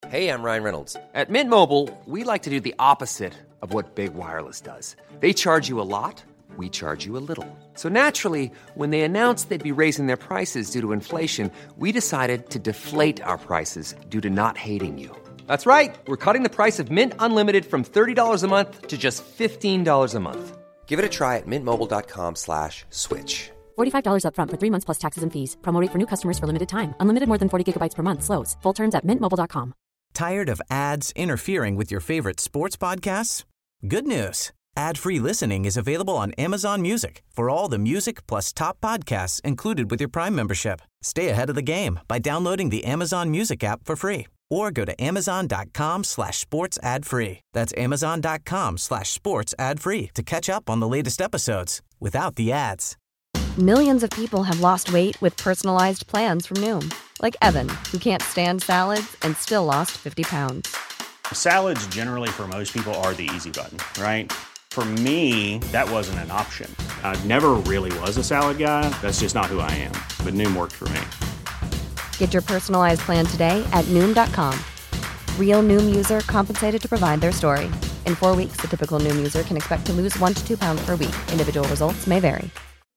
Hey, I'm Ryan Reynolds. At Mint Mobile, we like to do the opposite of what Big Wireless does. They charge you a lot, we charge you a little. So naturally, when they announced they'd be raising their prices due to inflation, we decided to deflate our prices due to not hating you. That's right. We're cutting the price of Mint Unlimited from $30 a month to just $15 a month. Give it a try at mintmobile.com/switch. $45 up front for 3 months plus taxes and fees. Promo rate for new customers for limited time. Unlimited more than 40 gigabytes per month. Slows full terms at mintmobile.com. Tired of ads interfering with your favorite sports podcasts? Good news. Ad-free listening is available on Amazon Music for all the music plus top podcasts included with your Prime membership. Stay ahead of the game by downloading the Amazon Music app for free or go to amazon.com/sports ad-free. That's amazon.com/sports ad-free to catch up on the latest episodes without the ads. Millions of people have lost weight with personalized plans from Noom. Like Evan, who can't stand salads and still lost 50 pounds. Salads generally for most people are the easy button, right? For me, that wasn't an option. I never really was a salad guy. That's just not who I am. But Noom worked for me. Get your personalized plan today at Noom.com. Real Noom user compensated to provide their story. In 4 weeks, the typical Noom user can expect to lose 1 to 2 pounds per week. Individual results may vary.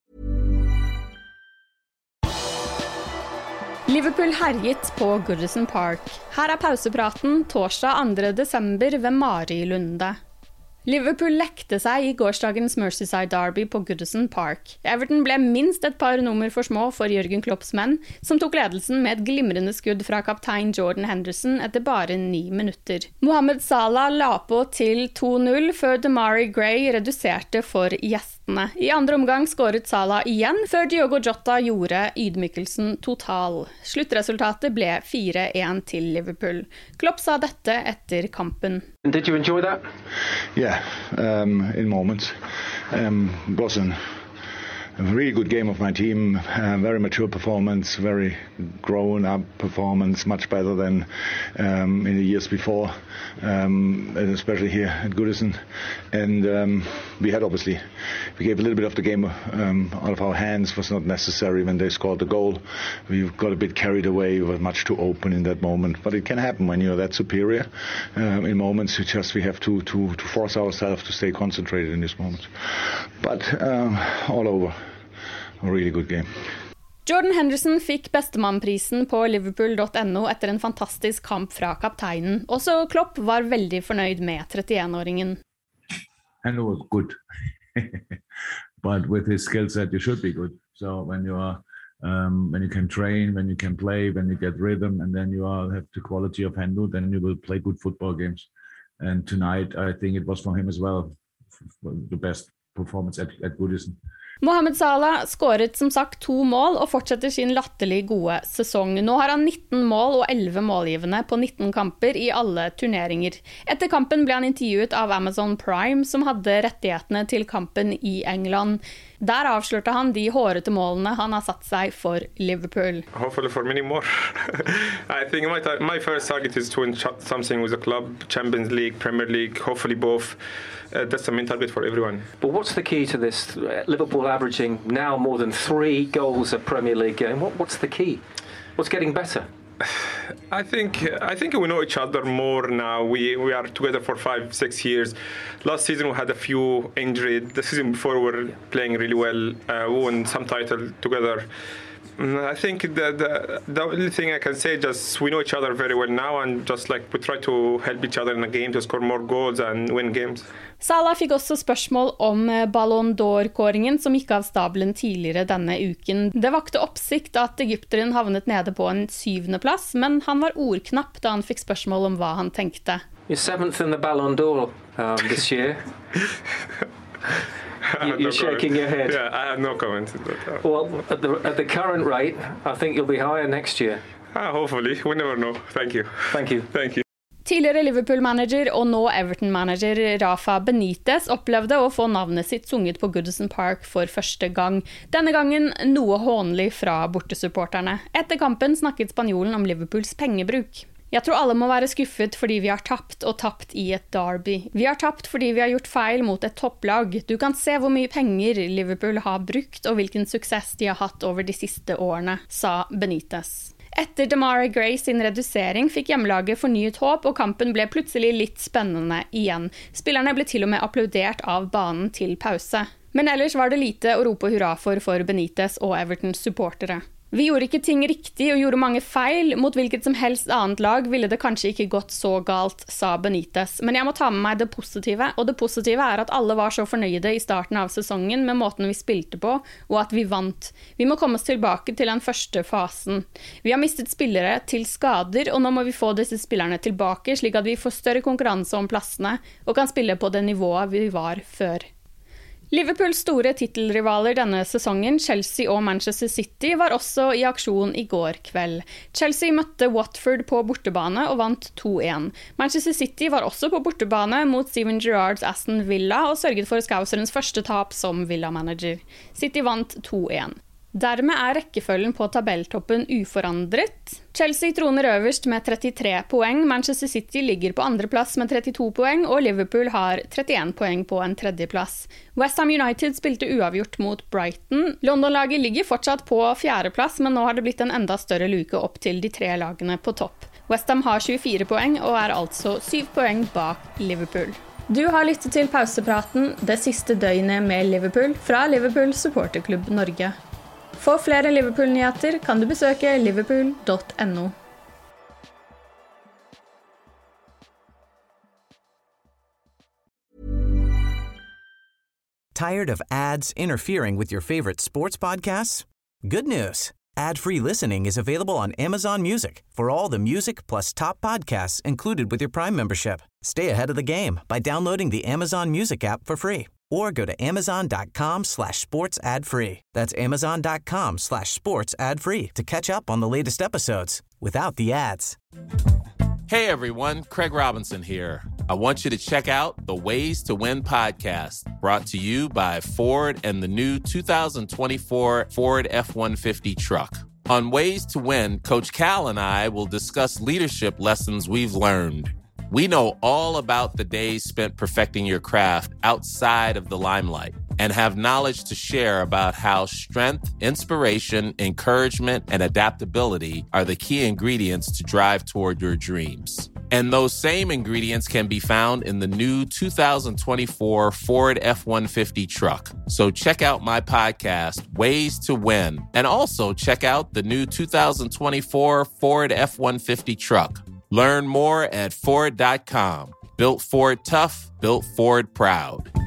Liverpool herjet på Goodison Park. Her pausepraten torsdag 2. desember ved Marilunde. Liverpool lekte seg I gårsdagens Merseyside Derby på Goodison Park. Everton ble minst et par nummer for små for Jürgen Klopps menn, som tok ledelsen med et glimrende skudd fra kaptein Jordan Henderson etter bare 9 minutter. Mohamed Salah la på til 2-0 før Demarai Gray reduserte for gjestene. I andre omgang skåret Salah igjen, før Diogo Jota gjorde ydmykelsen total. Sluttresultatet ble 4-1 til Liverpool. Klopp sa dette etter kampen. Did you enjoy that? Yeah, in moments. It was a really good game of my team, very mature performance, very grown-up performance, much better than in the years before, and especially here at Goodison. And we gave a little bit of the game out of our hands. It was not necessary when they scored the goal. We got a bit carried away. We were much too open in that moment. But it can happen when you're that superior. In moments, we have to force ourselves to stay concentrated in this moment. But all over. A really good game. Jordan Henderson fikk bestemannprisen på liverpool.no etter en fantastisk kamp fra kapteinen. Også Klopp var veldig fornøyd med 31-åringen. Henry was good. But with his skill set, you should be good. So when you can train, when you can play, when you get rhythm, and then you have the quality of Henry, then you will play good football games. And tonight, I think it was for him as well, the best performance at Goodison. Mohamed Salah skåret som sagt 2 mål og fortsetter sin latterlig gode sesong. Nå har han 19 mål og 11 målgivende på 19 kamper I alle turneringer. Etter kampen ble han intervjuet av Amazon Prime, som hadde rettighetene til kampen I England. Der avslørte han de hårete målene han har satt seg for Liverpool. Hopefully for many more. I think my first target is to win something with the club, Champions League, Premier League, hopefully both. That's the main target for everyone. But what's the key to this? Liverpool averaging now more than 3 goals a Premier League game. What's the key? What's getting better? I think we know each other more now. We are together for 5-6 years. Last season we had a few injuries. The season before we were playing really well. We won some title together. I think the only thing I can say is just we know each other very well now, and just like we try to help each other in the game to score more goals and win games. Salah fikk også spørsmål om Ballon d'Or-kåringen som gikk av stabelen tidligere denne uken. Det vakte oppsikt at egypteren havnet nede på en 7. plass, men han var ordknapp da han fikk spørsmål om hva han tenkte. You're 7th in the Ballon d'Or this year. You're shaking your head. Yeah, I have no comments. Well, at the current rate, I think you'll be higher next year. Hopefully. We never know. Thank you. Thank you. Thank you. Tidligere Liverpool-manager og nå Everton-manager Rafa Benitez opplevde å få navnet sitt sunget på Goodison Park for første gang. Denne gangen noe hånlig fra bortesupporterne. Etter kampen snakket spanjolen om Liverpools pengebruk. Jeg tror alle må være skuffet fordi vi har tapt og tapt I et derby. Vi har tapt fordi vi har gjort feil mot et topplag. Du kan se hvor mye penger Liverpool har brukt og hvilken suksess de har hatt over de siste årene, sa Benitez. Etter Demarai Gray sin redusering fikk hjemmelaget fornyet håp, og kampen ble plutselig litt spennende igjen. Spillerne ble til og med applaudert av banen til pause. Men ellers var det lite å rope hurra for Benitez og Evertons supportere. Vi gjorde ikke ting riktig og gjorde mange feil. Mot hvilket som helst annet lag ville det kanskje ikke gått så galt, sa Benitez. Men jeg må ta med meg det positive, og det positive er at alle var så fornøyde i starten av sesongen med måten vi spilte på, og at vi vant. Vi må komme oss tilbake til den første fasen. Vi har mistet spillere til skader, og nå må vi få disse spillerne tilbake, slik at vi får større konkurranse om plassene, og kan spille på det nivået vi var før. Liverpools store titelrivaler denne sesongen, Chelsea og Manchester City, var også i aksjon i går kveld. Chelsea møtte Watford på bortebane og vant 2-1. Manchester City var også på bortebane mot Steven Gerrards Aston Villa og sørget for Scouserens første tap som Villa-manager. City vant 2-1. Dermed er rekkefølgen på tabelltoppen uforandret. Chelsea troner øverst med 33 poeng, Manchester City ligger på andreplass med 32 poeng, og Liverpool har 31 poeng på en tredjeplass. West Ham United spilte uavgjort mot Brighton. London-laget ligger fortsatt på fjerdeplass, men nå har det blitt en enda større luke opp til de 3 lagene på topp. West Ham har 24 poeng og er altså 7 poeng bak Liverpool. Du har lyttet til pausepraten det siste døgnet med Liverpool fra Liverpool Supporterklubb Norge. For flere Liverpool-nyheter kan du besøke liverpool.no. Tired of ads interfering with your favorite sports podcasts? Good news. Ad-free listening is available on Amazon Music for all the music plus top podcasts included with your Prime membership. Stay ahead of the game by downloading the Amazon Music app for free. Or go to amazon.com/sports ad free. That's amazon.com/sports ad free to catch up on the latest episodes without the ads. Hey everyone, Craig Robinson here. I want you to check out the Ways to Win podcast, brought to you by Ford and the new 2024 Ford F-150 truck. On Ways to Win, Coach Cal and I will discuss leadership lessons we've learned. We know all about the days spent perfecting your craft outside of the limelight and have knowledge to share about how strength, inspiration, encouragement, and adaptability are the key ingredients to drive toward your dreams. And those same ingredients can be found in the new 2024 Ford F-150 truck. So check out my podcast, Ways to Win, and also check out the new 2024 Ford F-150 truck. Learn more at Ford.com. Built Ford tough, built Ford proud.